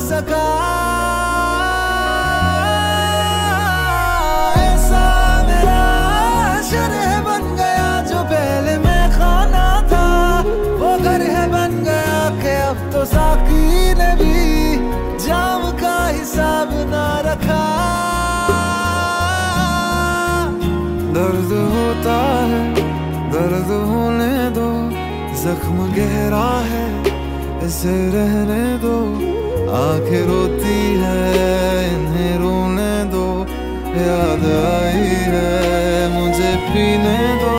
सका। ऐसा मेरा शहर बन गया जो पहले मैं खाना था, वो घर है बन गया कि अब तो साकी ने भी जाम का हिसाब ना रखा। दर्द होता है दर्द होने दो, जख्म गहरा है इसे रहने दो। आंखें रोती है इन्हें रोने दो, याद आई है मुझे पीने दो।